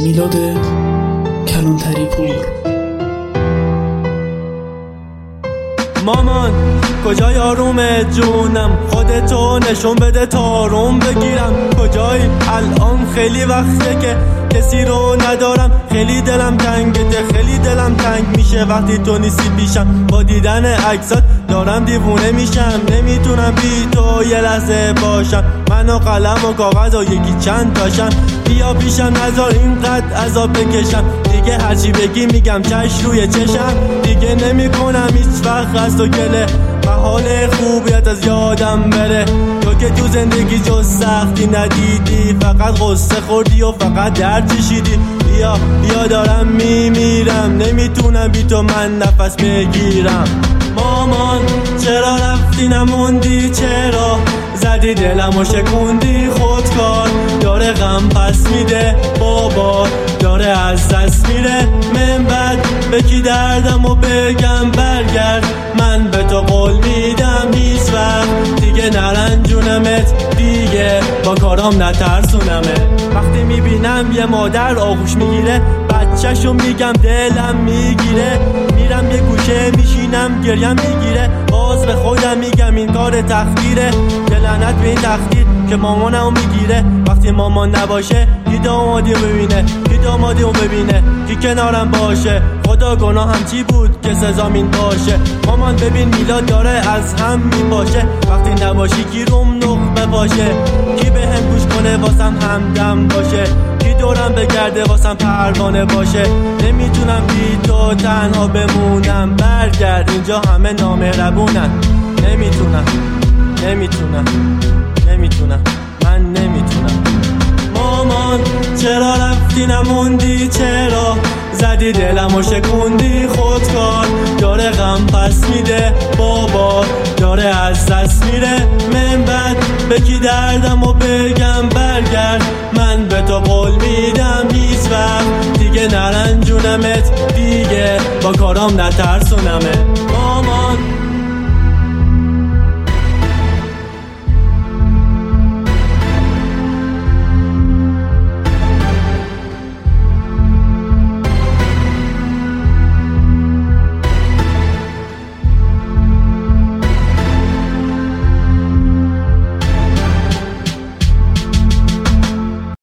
میلاد کلانتری پور. مامان کجای آروم جونم، خودتو نشون بده تا روم بگیرم. کجای الان خیلی وقته که کسی رو ندارم، خیلی دلم تنگه، خیلی دلم تنگ میشه وقتی تو نیستی پیشم. با دیدن عکسات دارم دیوونه میشم، نمیتونم بی تو یه لحظه باشم. من و قلم و کاغذ و یکی چند تاشم، بیا پیشم نذار اینقدر عذاب بکشم. دیگه هرچی بگی میگم چش روی چشم، دیگه نمیکنم هیچ وقت از تو گله. محال خوبیت از یادم بره، تو که تو زندگی جز سختی ندیدی، فقط غصه خوردی و فقط درد کشیدی. بیا دارم میمیرم، نمیتونم بی تو من نفس بگیرم. مامان چرا رفتی نموندی، چرا زدی دلم و شکوندی؟ خودکار داره غم پس میده، بابا داره از دست میره. من بعد به کی دردم و بگم برگرد، من به تو قول میدم هیچ وقت دیگه نرنجونمت، دیگه با کارام نترسونمه. وقتی میبینم یه مادر آغوش میگیره بچه‌شو میگم دلم میگیره، میرم یه گوشه میشینم گریم میگیره، باز به خودم میگم این کار تقدیره. لعنت به این تقدیر که مامانمو میگیره. وقتی مامان نباشه کی دامادیو ببینه، کی دامادیو ببینه، کی کنارم باشه؟ خدا گناهم چی بود که سزامین باشه؟ مامان ببین میلاد داره از هم میپاشه، وقتی نباشی کی روم نقبه باشه؟ کی به هم گوش کنه واسم همدم باشه؟ کی دورم بگرده واسم پروانه باشه؟ نمیتونم بی تو تنها بمونم، برگرد اینجا همه نامهربونن. نمیتونم من نمیتونم. مامان چرا رفتی نموندی، چرا زدی دلم و شکوندی؟ خودکار داره غم پس میده، بابا داره از دست میره. من بعد به کی دردم و بگم برگرد، من به تو قول میدم هیچ وقت دیگه نرنجونمت، دیگه با کارام نترسونمه.